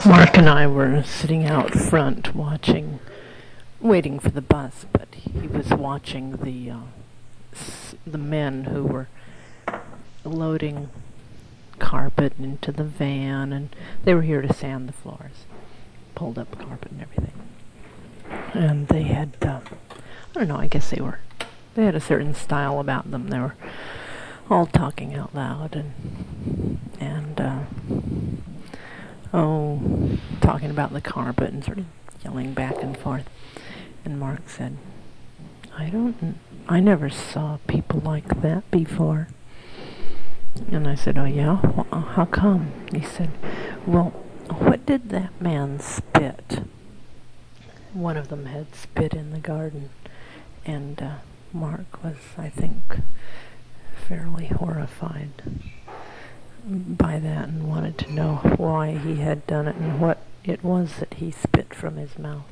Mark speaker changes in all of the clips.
Speaker 1: Mark and I were sitting out front waiting for the bus, but he was watching the men who were loading carpet into the van, and they were here to sand the floors, pulled up carpet and everything. And they had, I don't know, I guess they had a certain style about them. They were all talking out loud and talking about the carpet and sort of yelling back and forth. And Mark said, I never saw people like that before. And I said, oh yeah? Well, how come? He said, well, what did that man spit? One of them had spit in the garden. And Mark was, I think, fairly horrified by that and wanted to know why he had done it and what it was that he spit from his mouth.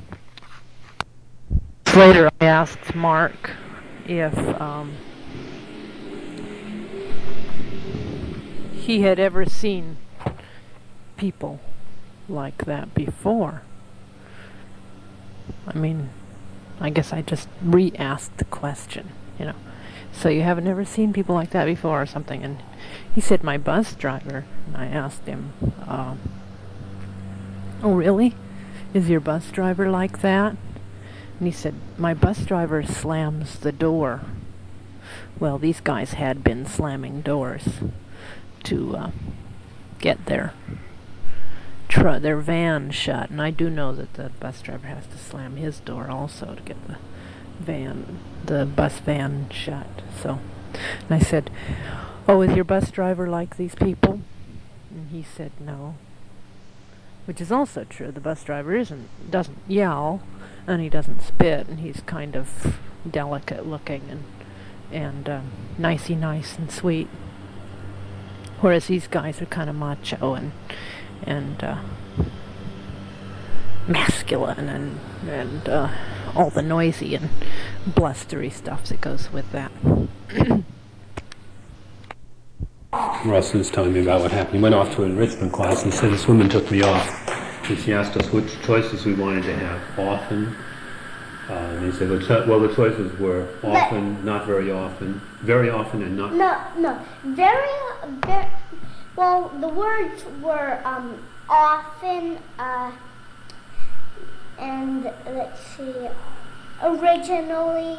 Speaker 1: Later I asked Mark if he had ever seen people like that before. I mean, I guess I just re-asked the question, you know. So you haven't ever seen people like that before or something? And he said, my bus driver. And I asked him, oh really? Is your bus driver like that? And he said, my bus driver slams the door. Well, these guys had been slamming doors to get their van shut. And I do know that the bus driver has to slam his door also to get the bus van shut. So, and I said, oh, is your bus driver like these people? And he said no. Which is also true. The bus driver doesn't yell, and he doesn't spit, and he's kind of delicate looking and nicey nice and sweet. Whereas these guys are kind of macho and masculine and all the noisy and blustery stuff that goes with that.
Speaker 2: Russ was telling me about what happened. He went off to an enrichment class and said this woman took me off. And she asked us which choices we wanted to have often. And he said, well, the choices were often, not very often, very often, and not...
Speaker 3: No. Very, well, the words were often, and let's see, originally,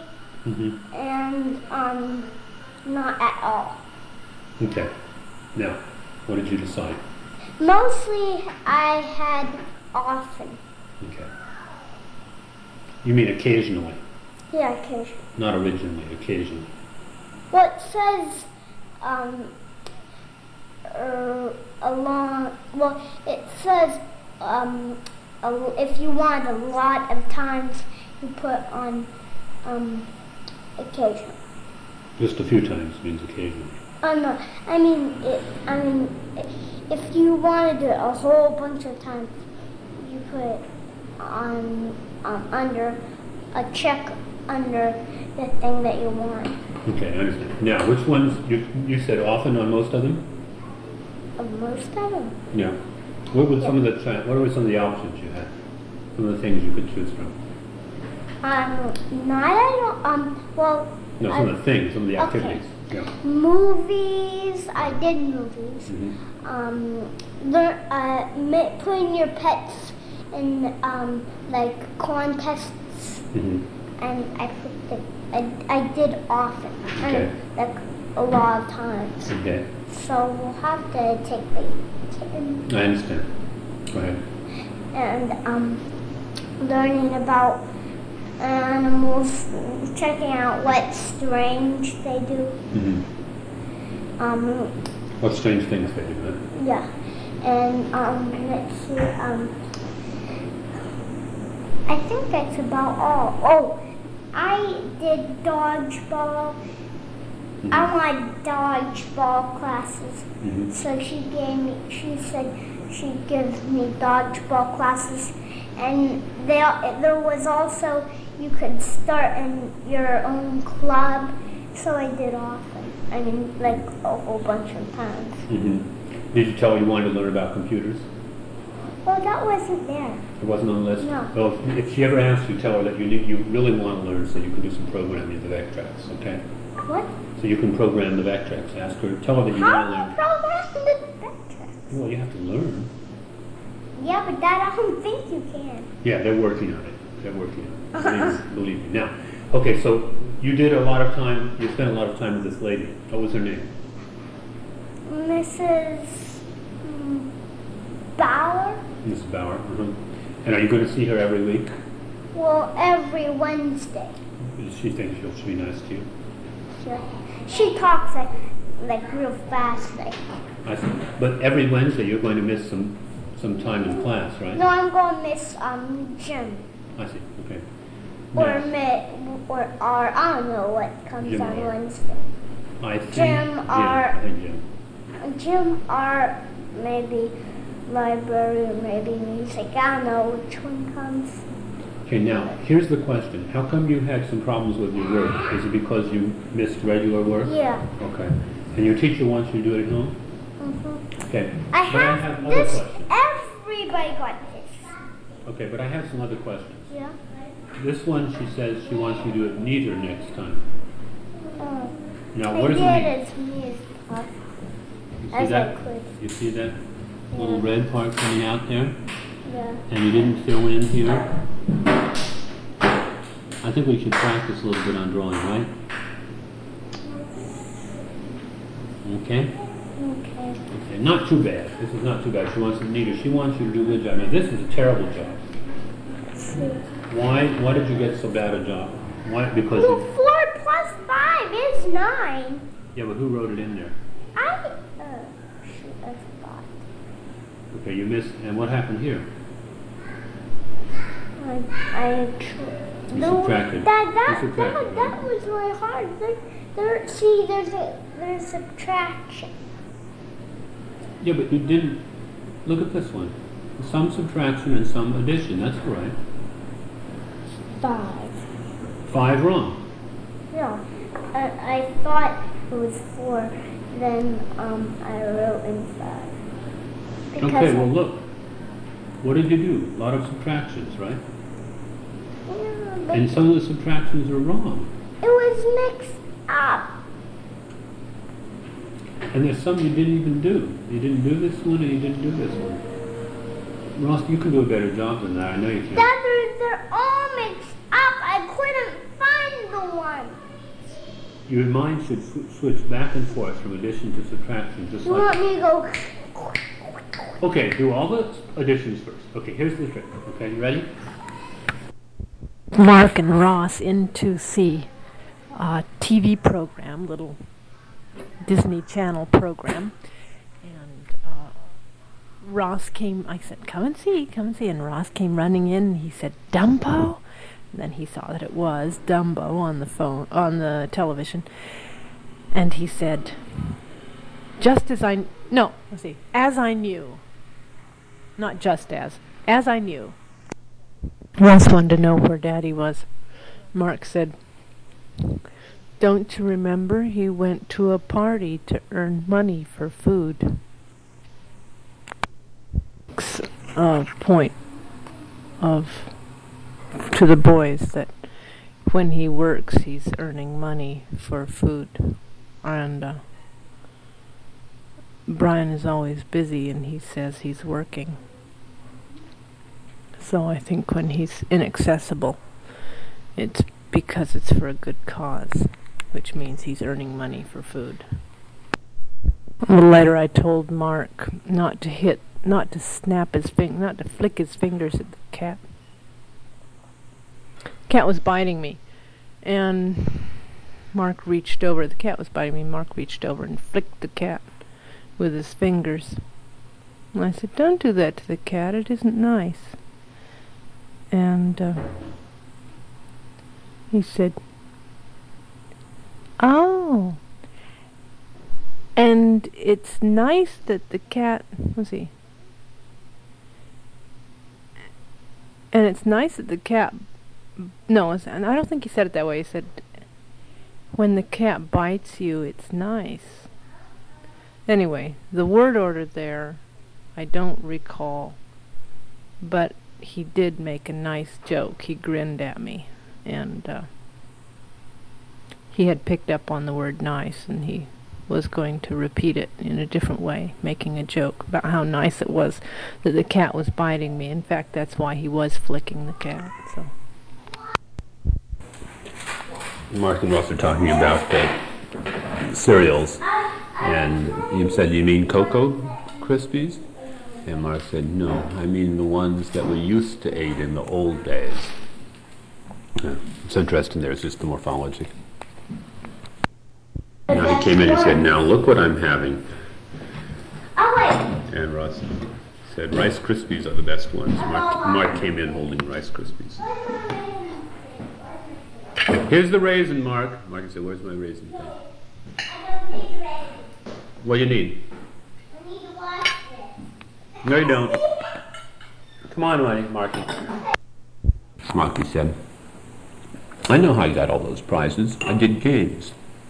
Speaker 3: and not at all.
Speaker 2: Okay. Now, what did you decide?
Speaker 3: Mostly I had often.
Speaker 2: Okay. You mean occasionally?
Speaker 3: Yeah, occasionally.
Speaker 2: Not originally, occasionally.
Speaker 3: Well, it says it says if you want a lot of times, you put on occasionally.
Speaker 2: Just a few times means occasionally.
Speaker 3: No. I mean, if you wanted it a whole bunch of times, you put it on under a check under the thing that you want.
Speaker 2: Okay, I understand. Now, which ones you said often on most of them?
Speaker 3: Most of them.
Speaker 2: Yeah. What were some of the options you had? Some of the things you could choose from? Some of the things, some of the activities.
Speaker 3: Okay.
Speaker 2: Yeah.
Speaker 3: Movies. I did movies. Putting your pets in like contests, and I did often.
Speaker 2: Okay.
Speaker 3: Like a lot of times.
Speaker 2: Okay.
Speaker 3: So we'll have to take the kitten.
Speaker 2: I understand. Go ahead.
Speaker 3: And learning about animals, checking out what strange they do.
Speaker 2: What strange things they do, huh?
Speaker 3: Yeah. And let's see, I think that's about all. Oh, I did dodgeball. I wanted dodgeball classes. So she said she'd give me dodgeball classes. And there was also, you could start in your own club. So I did often. I mean, like a whole bunch of times.
Speaker 2: Did you tell her you wanted to learn about computers?
Speaker 3: Well, that wasn't there.
Speaker 2: It wasn't on the list?
Speaker 3: No.
Speaker 2: Well, if she ever asks you, tell her that you really want to learn so you can do some programming of the Vectrex, okay?
Speaker 3: What?
Speaker 2: So you can program the Vectrex. Ask her, tell her that you
Speaker 3: How
Speaker 2: want
Speaker 3: do
Speaker 2: to
Speaker 3: you
Speaker 2: learn.
Speaker 3: program the Vectrex?
Speaker 2: Well, you have to learn.
Speaker 3: Yeah, but Dad, I don't think you can.
Speaker 2: Yeah, they're working on it. They're working on it. Believe me. Now, okay, so you did a lot of time, you spent a lot of time with this lady. What was her name?
Speaker 3: Mrs. Bauer?
Speaker 2: Mrs. Bauer. And are you going to see her every week?
Speaker 3: Well, every Wednesday.
Speaker 2: Does she think she'll be nice to you?
Speaker 3: She talks like real fast.
Speaker 2: I see. But every Wednesday you're going to miss some time in class, right?
Speaker 3: No, I'm going to miss gym.
Speaker 2: I see. Okay.
Speaker 3: Or I don't know what comes
Speaker 2: Gym
Speaker 3: on
Speaker 2: or-
Speaker 3: Wednesday.
Speaker 2: I think
Speaker 3: I
Speaker 2: think gym.
Speaker 3: Gym, art, maybe library, or maybe music. I don't know which one comes.
Speaker 2: Okay, now here's the question: how come you had some problems with your work? Is it because you missed regular work?
Speaker 3: Yeah.
Speaker 2: Okay. And your teacher wants you to do it at home?
Speaker 3: Mm-hmm.
Speaker 2: Okay.
Speaker 3: I
Speaker 2: But
Speaker 3: have
Speaker 2: other
Speaker 3: this.
Speaker 2: questions.
Speaker 3: Everybody got this.
Speaker 2: Okay, but I have some other questions.
Speaker 3: Yeah.
Speaker 2: This one, she says she wants you to do it neither next time. Now, what
Speaker 3: I
Speaker 2: does it
Speaker 3: did
Speaker 2: mean?
Speaker 3: as near as possible.
Speaker 2: You see
Speaker 3: As
Speaker 2: that?
Speaker 3: I could.
Speaker 2: You see that
Speaker 3: Yeah.
Speaker 2: little red part coming out there?
Speaker 3: Yeah.
Speaker 2: And you didn't fill in here? I think we should practice a little bit on drawing, right? Okay?
Speaker 3: Okay.
Speaker 2: Okay, not too bad. This is not too bad. She wants it neither. She wants you to do a good job. Now, this is a terrible job.
Speaker 3: Let's see.
Speaker 2: Why did you get so bad a job? Why? Because
Speaker 3: Well,
Speaker 2: you,
Speaker 3: 4 plus 5 is 9.
Speaker 2: yeah, but who wrote it in there?
Speaker 3: Shoot, I forgot.
Speaker 2: Okay, you missed. And what happened here? You subtracted.
Speaker 3: That
Speaker 2: You subtracted, right?
Speaker 3: was really hard. There's subtraction.
Speaker 2: Yeah, but you didn't. Look at this one. Some subtraction and some addition. That's all right.
Speaker 3: 5.
Speaker 2: 5 wrong.
Speaker 3: No, I thought it was 4. Then I wrote in 5. Because
Speaker 2: Okay, well look. What did you do? A lot of subtractions, right?
Speaker 3: Yeah, but
Speaker 2: And some of the subtractions are wrong.
Speaker 3: it was mixed up.
Speaker 2: And there's some you didn't even do. You didn't do this one and you didn't do this one. Ross, you can do a better job than that. I know you can.
Speaker 3: They're all mixed up. I couldn't find the one.
Speaker 2: Your mind should switch back and forth from addition to subtraction, just
Speaker 3: You
Speaker 2: like...
Speaker 3: want me to go?
Speaker 2: Okay, do all the additions first. Okay, here's the trick. Okay, you ready?
Speaker 1: Mark and Ross in to see a TV program, little Disney Channel program, and Ross came. I said, come and see," and Ross came running in, and he said, "Dumbo?" And then he saw that it was Dumbo on the television, and he said, as I knew, not just as I knew." Ross wanted to know where Daddy was. Mark said, "Don't you remember he went to a party to earn money for food?" Point to the boys that when he works, he's earning money for food. And Brian is always busy, and he says he's working. So I think when he's inaccessible, it's because it's for a good cause, which means he's earning money for food. A little later, I told Mark not to flick his fingers at the cat. Cat was biting me, and Mark reached over. The cat was biting me. Mark reached over and flicked the cat with his fingers. And I said, "Don't do that to the cat. It isn't nice." And he said, "Oh, and it's nice that the cat, and it's nice that the cat, and I don't think he said it that way. He said, when the cat bites you, it's nice." Anyway, the word order there, I don't recall but he did make a nice joke. He grinned at me, and he had picked up on the word nice, and he was going to repeat it in a different way, making a joke about how nice it was that the cat was biting me. In fact, that's why he was flicking the cat. So.
Speaker 2: Mark and Ross are talking about cereals, and you said, you mean Cocoa Krispies? And Mark said, no, I mean the ones that we used to eat in the old days. Yeah, it's interesting, there's just the morphology. Now he came in and said, now look what I'm having. And Ross said, Rice Krispies are the best ones. Mark came in holding Rice Krispies. Here's the raisin, Mark. Mark said, where's my raisin thing?
Speaker 3: I don't need raisin.
Speaker 2: What do you need?
Speaker 3: I need to wash it.
Speaker 2: No, you don't. Come on, Marty. Marky. Marky said, I know how you got all those prizes. I did games.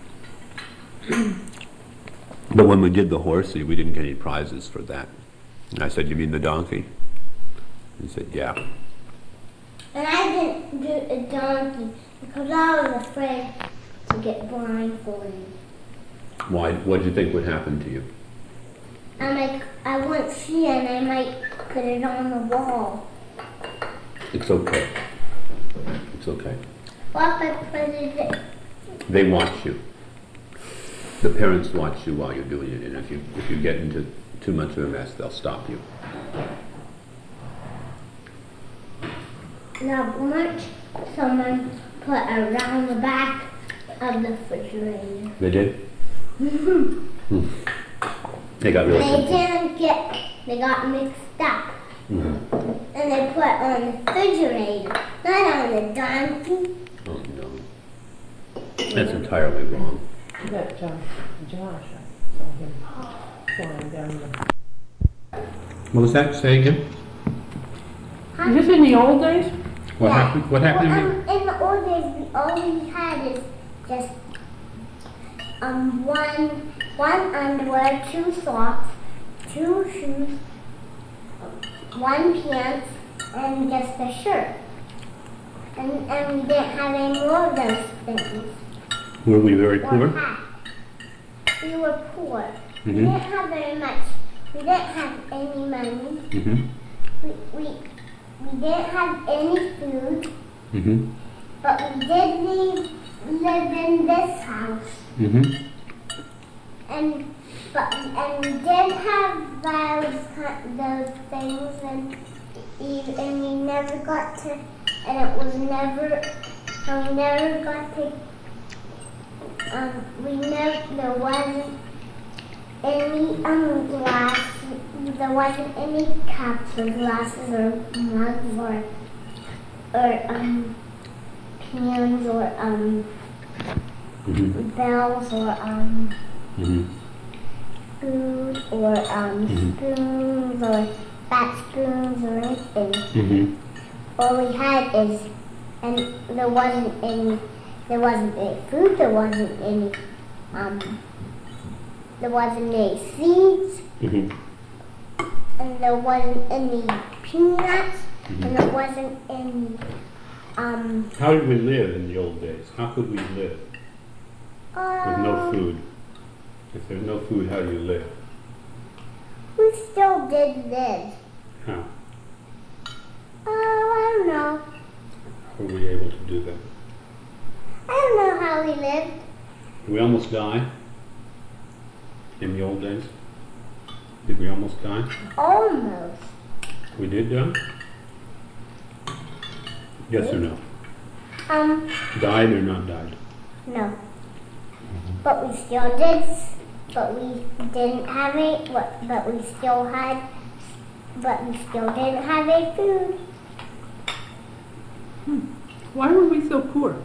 Speaker 2: But when we did the horsey, we didn't get any prizes for that. And I said, you mean the donkey? He said, yeah.
Speaker 3: And I didn't do a donkey because I was afraid to get blindfolded.
Speaker 2: Why? What did you think would happen to you?
Speaker 3: I wouldn't see it and I might put it on the wall.
Speaker 2: It's okay. It's okay.
Speaker 3: What if I put it
Speaker 2: They watch you. The parents watch you while you're doing it, and if you get into too much of a mess, they'll stop you.
Speaker 3: Now, once someone put around the back of the refrigerator.
Speaker 2: They did? They got really
Speaker 3: They got mixed up.
Speaker 2: Mm-hmm.
Speaker 3: And they put on the refrigerator, not on the donkey.
Speaker 2: Oh, no. That's entirely wrong.
Speaker 1: That Josh, I saw him flying down the...
Speaker 2: What was that? Say again?
Speaker 1: Is this in the old days?
Speaker 2: What
Speaker 3: Yeah.
Speaker 2: happened? What happened?
Speaker 3: Well, in the old days, all we had is just one underwear, 2 socks, 2 shoes, 1 pants, and just a shirt. And we didn't have any more of those things.
Speaker 2: Were we very poor?
Speaker 3: We were poor.
Speaker 2: Mm-hmm.
Speaker 3: We didn't have very much. We didn't have any money.
Speaker 2: Mm-hmm.
Speaker 3: We didn't have any food.
Speaker 2: Mm-hmm.
Speaker 3: But we did live in this house.
Speaker 2: Mm-hmm.
Speaker 3: And we did have those things, and we never got to, and we never got to. There wasn't any glass. There wasn't any cups or glasses or mugs or pans or
Speaker 2: Mm-hmm.
Speaker 3: bells or
Speaker 2: Mm-hmm.
Speaker 3: food or spoons or fat spoons or anything.
Speaker 2: Mm-hmm.
Speaker 3: All we had is, and there wasn't any food, there wasn't any seeds,
Speaker 2: Mm-hmm.
Speaker 3: and there wasn't any peanuts,
Speaker 2: Mm-hmm.
Speaker 3: and there wasn't any
Speaker 2: How did we live in the old days? How could we live with no food? If there's no food, how do you live?
Speaker 3: We still did live.
Speaker 2: How?
Speaker 3: I don't know.
Speaker 2: How were we able to do that?
Speaker 3: I don't know how we lived.
Speaker 2: Did we almost die in the old days? Did we almost die?
Speaker 3: Almost.
Speaker 2: We did die? Yes or no? Died or not died?
Speaker 3: No. But we still did. But we didn't have it. But we still had. But we still didn't have any food.
Speaker 1: Why were we so poor?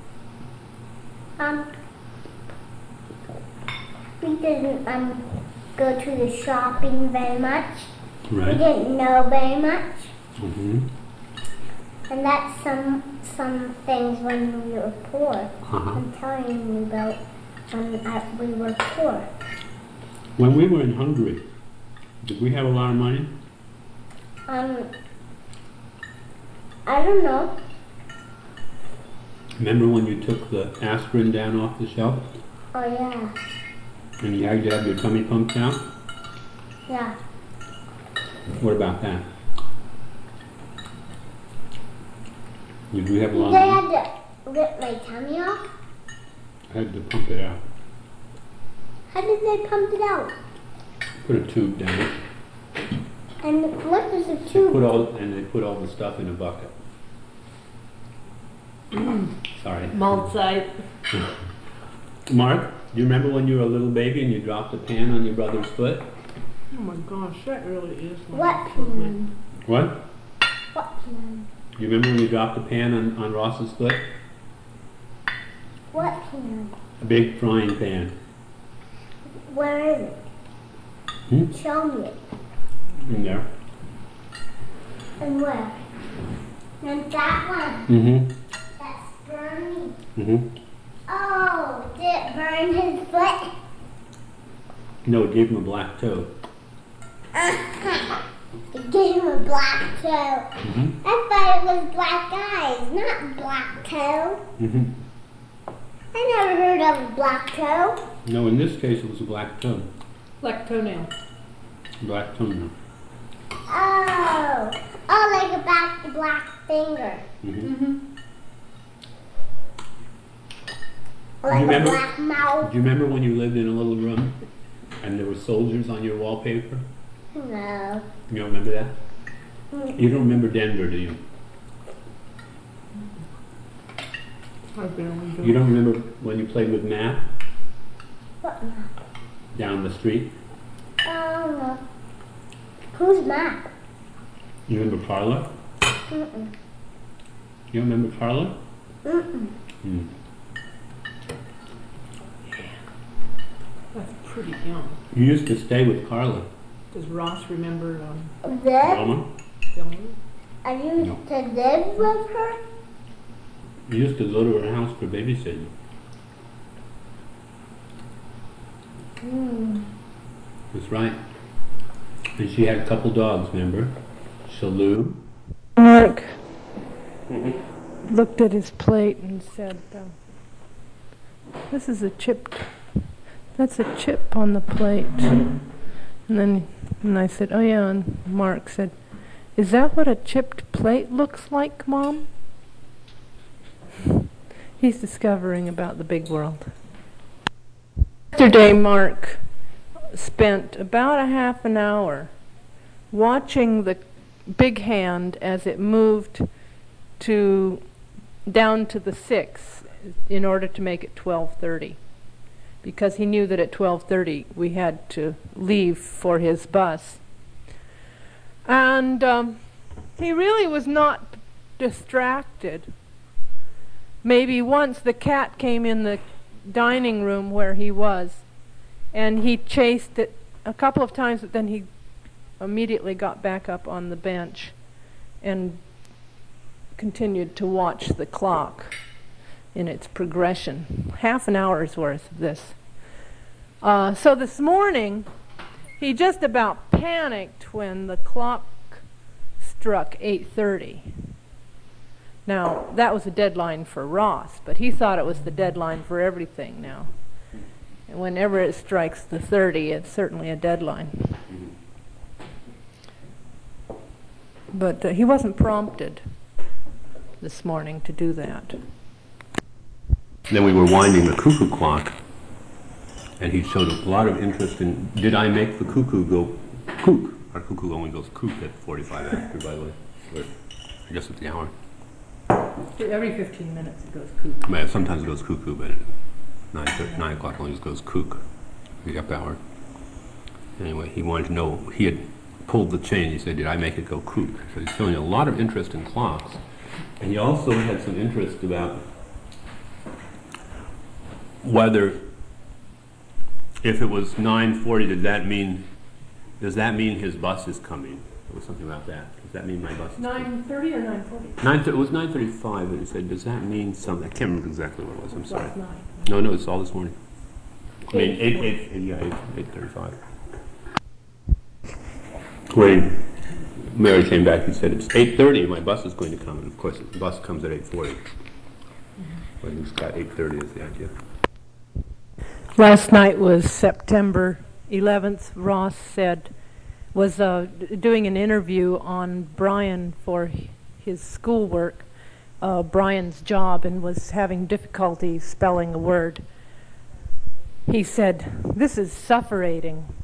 Speaker 3: We didn't go to the shopping very much. We
Speaker 2: Right.
Speaker 3: didn't know very much.
Speaker 2: Mm-hmm.
Speaker 3: And that's some things when we were poor.
Speaker 2: Uh-huh.
Speaker 3: I'm telling you about we were poor.
Speaker 2: When we were in Hungary, did we have a lot of money?
Speaker 3: I don't know.
Speaker 2: Remember when you took the aspirin down off the shelf
Speaker 3: Oh, yeah.
Speaker 2: and you had to have your tummy pumped out?
Speaker 3: Yeah.
Speaker 2: What about that? Did you have a lot
Speaker 3: They
Speaker 2: of...
Speaker 3: had to rip my tummy off?
Speaker 2: I had to pump it out.
Speaker 3: How did they pump it out?
Speaker 2: Put a tube down.
Speaker 3: And what was the tube?
Speaker 2: They put all the stuff in a bucket. Sorry.
Speaker 1: Malt site.
Speaker 2: Mark, do you remember when you were a little baby and you dropped a pan on your brother's foot?
Speaker 1: Oh my gosh, that really is.
Speaker 3: What pan?
Speaker 2: What?
Speaker 3: What pan?
Speaker 2: You remember when you dropped a pan on Ross's foot?
Speaker 3: What pan?
Speaker 2: A big frying pan.
Speaker 3: Where is it?
Speaker 2: Hmm?
Speaker 3: Show me it.
Speaker 2: In there.
Speaker 3: And where? And that one.
Speaker 2: Mm-hmm.
Speaker 3: That's burning.
Speaker 2: Mm-hmm.
Speaker 3: Oh, did it burn his foot?
Speaker 2: No, it gave him a black toe.
Speaker 3: It gave him a black toe.
Speaker 2: Mm-hmm.
Speaker 3: I thought it was black eyes, not black toe.
Speaker 2: Mm-hmm.
Speaker 3: I never heard of a black toe.
Speaker 2: No, in this case it was a black toe.
Speaker 1: Black toenail.
Speaker 2: Black toenail.
Speaker 3: Oh, like about the black finger.
Speaker 2: Mm-hmm.
Speaker 3: Like
Speaker 2: You
Speaker 3: a
Speaker 2: remember-
Speaker 3: black mouth.
Speaker 2: Do you remember when you lived in a little room and there were soldiers on your wallpaper?
Speaker 3: No.
Speaker 2: You don't remember that?
Speaker 3: Mm.
Speaker 2: You don't remember Denver, do you?
Speaker 1: I barely do.
Speaker 2: You don't remember when you played with Matt
Speaker 3: What map?
Speaker 2: down the street?
Speaker 3: No. Who's map?
Speaker 2: You remember Carla?
Speaker 3: Mm-mm.
Speaker 2: You don't remember Carla?
Speaker 3: Mm-mm.
Speaker 2: Hmm.
Speaker 1: That's pretty young.
Speaker 2: You used to stay with Carla.
Speaker 1: Does Ross remember
Speaker 3: This?
Speaker 2: Mama?
Speaker 1: Dylan?
Speaker 3: I used to live with her?
Speaker 2: You used to go to her house for babysitting. That's right. And she had a couple dogs, remember? Shalou.
Speaker 1: Mark looked at his plate and said, "This is a chip. That's a chip on the plate." And I said, "Oh yeah." And Mark said, "Is that what a chipped plate looks like, Mom?" He's discovering about the big world. Yesterday, Mark spent about a half an hour watching the big hand as it moved down to the 6 in order to make it 12:30, because he knew that at 12:30 we had to leave for his bus. And he really was not distracted. Maybe once the cat came in the dining room where he was, and he chased it a couple of times, but then he immediately got back up on the bench and continued to watch the clock in its progression. Half an hour's worth of this. So this morning, he just about panicked when the clock struck 8:30. Now, that was a deadline for Ross, but he thought it was the deadline for everything now. And whenever it strikes the 30, it's certainly a deadline. But he wasn't prompted this morning to do that.
Speaker 2: Then we were winding the cuckoo clock, and he showed a lot of interest in, did I make the cuckoo go kook? Our cuckoo only goes kook at 45 after, by the way, or just at the hour.
Speaker 1: Every 15 minutes it goes kook.
Speaker 2: But sometimes it goes cuckoo, but at 9 o'clock only just goes kook, the up hour. Anyway, he wanted to know, he had pulled the chain. He said, did I make it go kook? So he's showing a lot of interest in clocks. And he also had some interest about whether, if it was 9:40, does that mean his bus is coming? There was something about that. Does that mean my bus is coming?
Speaker 1: 9:30 or 9:40?
Speaker 2: It was 9:35, and he said, does that mean something? I can't remember exactly what it was. I'm sorry.
Speaker 1: Last night.
Speaker 2: No, it's all this morning. I mean, 8:35. Wait. Mary came back and said, it's 8:30 and my bus is going to come. And of course, the bus comes at 8:40. But he's got 8:30 as the idea.
Speaker 1: Last night was September 11th. Ross was doing an interview on Brian for his schoolwork, Brian's job, and was having difficulty spelling a word. He said, "This is suffocating."